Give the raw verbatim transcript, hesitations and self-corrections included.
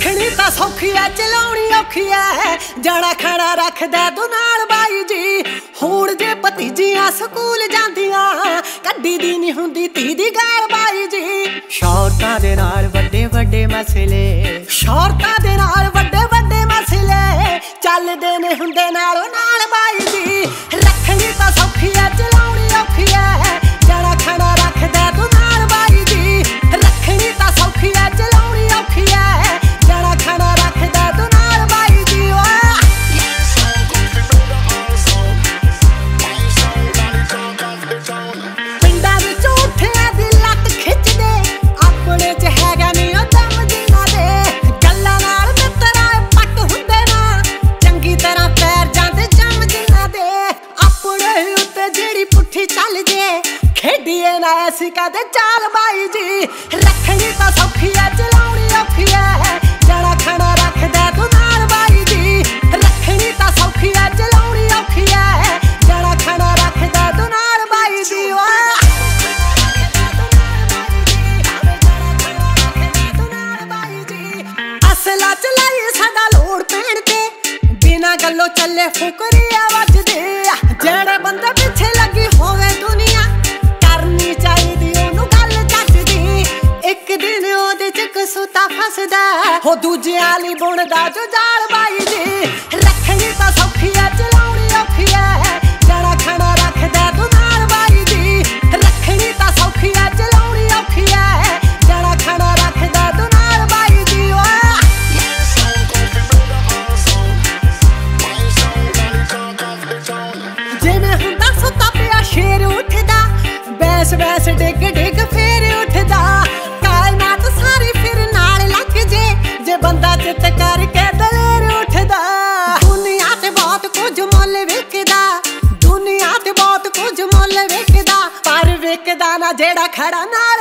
रखनी तां सौखी है चलाउणी औखी है जाना खाना रखदा तू नाल बाई जी। हुण जे भतीजियां स्कूल जांदियां कड्डी दी नहीं हुंदी धी दी गाल बाई जी। शौहरतां दे नाल वड्डे वड्डे मसले शौहरतां दे नाल वड्डे वड्डे मसले चलदे ने हुंदे नालों नाल बाई जी। रखनी तां सौखी है चलाउणी औखी है जाना खाना रखदा तू नाल बाई जी। रखनी तां सौखी है चलाउणी औखी है जाना खाना रखदा तू नाल बाई जी। पिंडां विच उठिया दी लत्त खिचदे अपने च हैगा नी ओ दम जिन्हां दे गल्लां नाल मित्तरां पट हुंदे ना चंगी तरह पैर जांदे जम जिन्हां दे। अपने उत्ते जेड़ी पुट्ठी चल जे खेडिए ना ऐसी कदे चाल बाई जी। रखनी तां सौखी है चलाउणी औखी है जाना खाना रखदा तू नाल बाई जी। रखनी तां सौखी है चलाउणी औखी है जाना खाना रखदा तू नाल बाई जी। असला चलाई साडा लोड़ पैण ते बिना गल्लों चले फुकरी आवाज दे। जेड़े बंदे पिछे लगी होवे दुनिया करनी चाहिदी ओनू गल जज दी। एक दिन ओदे च कसूता फसदा हो दूजे आली बुणदा जो जाल बाई जी। रखनी तां सौखी है चलाउणी औखी है जाना खाना रखदा तू नाल बाई जी। रखनी तां सौखी है चलाउणी औखी है जाना खाना रखदा तू नाल बाई जी। जिवें हुंदा सुत्ता पिया शेर उठदा बैस बैस डिग डिग फेर उठदा। कायनात सारी फिर नाल लग जे जे बंदा चित करके दलेर उठदा। दुनिया ते बहुत कुछ मुल विकदा दुनिया ते बहुत कुछ मुल विकदा पर विकदा ना जेड़ा खड़ा ना